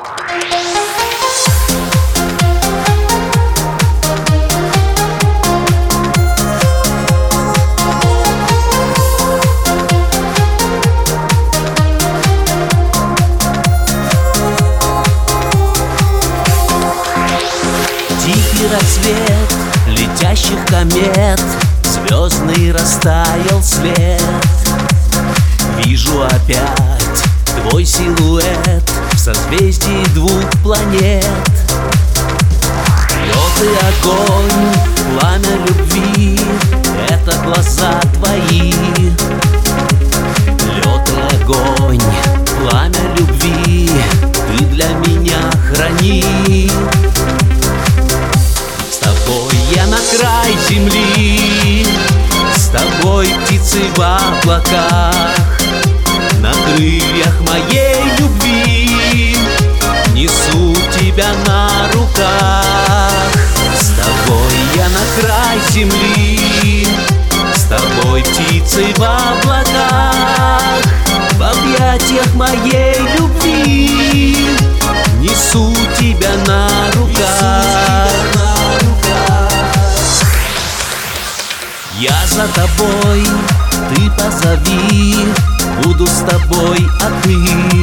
Тихий рассвет летящих комет, звездный растаял свет. Вижу опять твой силуэт в созвездии двух планет. Лед и огонь, пламя любви — это глаза твои. Лед и огонь, пламя любви — ты для меня храни. С тобой я на край земли, с тобой птицы в облаках. На крыльях моей любви несу тебя на руках. С тобой я на край земли, с тобой птицы в облаках. В объятиях моей любви несу тебя на руках. Я за тобой, ты позови, буду с тобой, а ты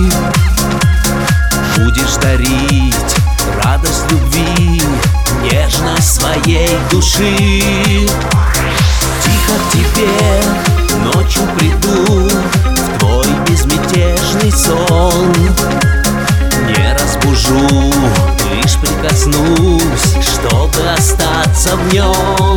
будешь дарить радость любви, нежность своей души. Тихо к тебе ночью приду, в твой безмятежный сон. Не разбужу, лишь прикоснусь, чтобы остаться в нем.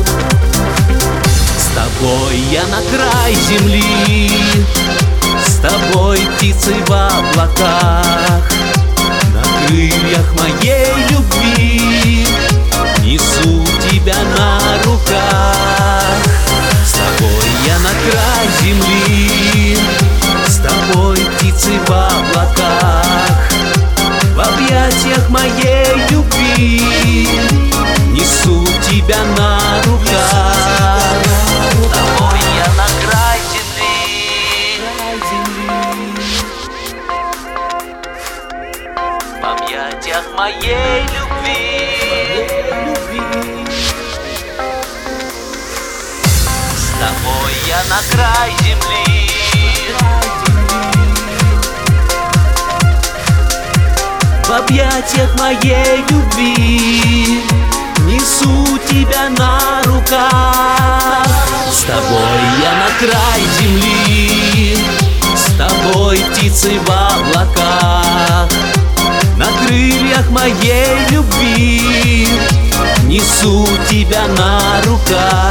С тобой я на край земли, с тобой птицы в облаках. На крыльях моей любви несу тебя на руках. С тобой я на край земли, с тобой птицы в облаках. В объятиях моей любви несу тебя на руках. С тобой я на край земли, в объятиях моей любви. С тобой я на край земли, в объятиях моей любви несу тебя на руках. С тобой я на край земли, с тобой птицы в облаках. На крыльях моей любви несу тебя на руках.